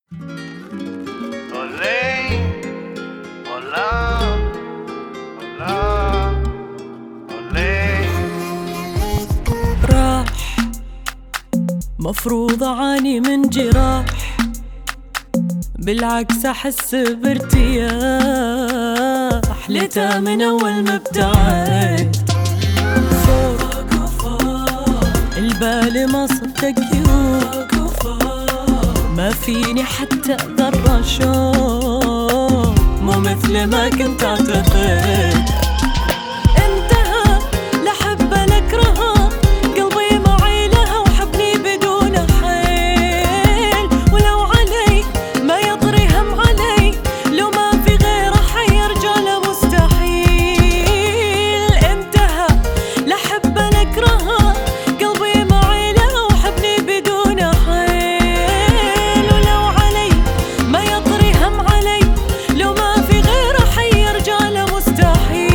Olé, hola, hola, olé. راح مفروض أعاني من جراح، بالعكس أحس بارتياح، ليتها من أول ما ابتعد فوق البال ما صدق يروق، ما فيني حتى ذرة شوق، مو مثل ما كنت أعتقد. انتهى لحب لأكرهه، قلبي معي لها وحبني بدون حيل، ولو علي ما يطري هم علي، لو ما في غيره حيرجع له مستحيل. انتهى لحب لأكرهه، قلبي معي لها وحبني بدون حيل، ولو علي ما يطري هم علي، لو ما في غيره حيرجع له مستحيل.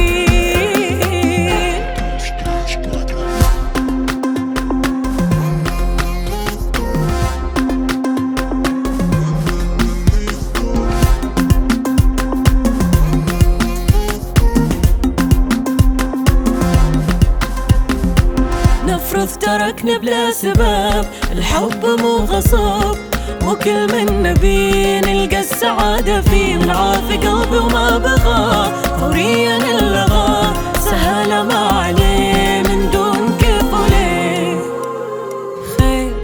نفرض تركنا بلا سبب، الحب مو غصب، مو كل من نبي نلقى السعادة فيه، والعافي قلبي وما بغى فوريا اللغى، سهلة ما عليه من دون كيف وليه. خير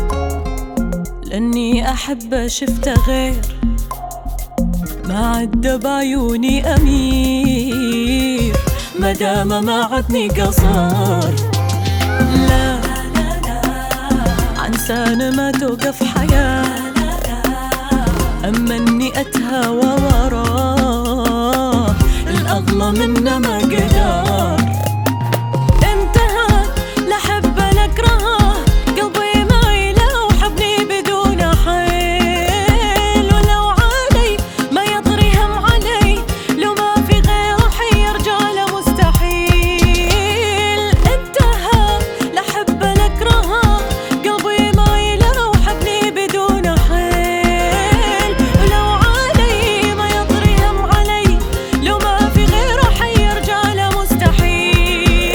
لأني أحب شفته غير، ما عدى بعيوني أمير، مدام ما عدني قصر. لا عن سنة ما توقف حياة، أما إني أتهوى وراه، الأغلى منه ما قدر. انتهى لحب لأكرهه، قلبي معي له وحبني بدون حيل، ولو علي ما يطري هم علي، لو ما في غيره حيرجع له مستحيل. انتهى لحب لأكرهه، قلبي معي له وحبني بدون حيل، ولو علي ما يطري هم علي، لو ما في غيره حيرجع له مستحيل.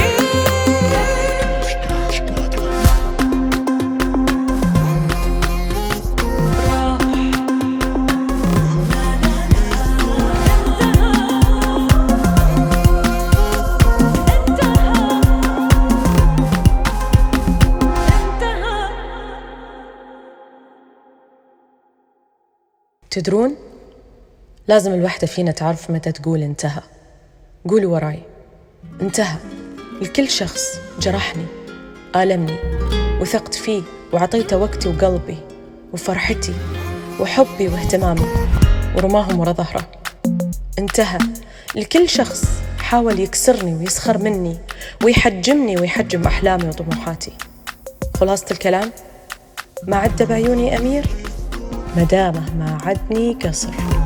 تدرون؟ لازم الوحدة فينا تعرف متى تقول انتهى. قولوا وراي: انتهى لكل شخص جرحني، آلمني، وثقت فيه وعطيته وقتي وقلبي وفرحتي وحبي واهتمامي، ورماهم ورا ظهره. انتهى لكل شخص حاول يكسرني ويسخر مني ويحجمني ويحجم أحلامي وطموحاتي. خلاصة الكلام: ما عدى بعيوني أمير، مدامه ما عدني قصر.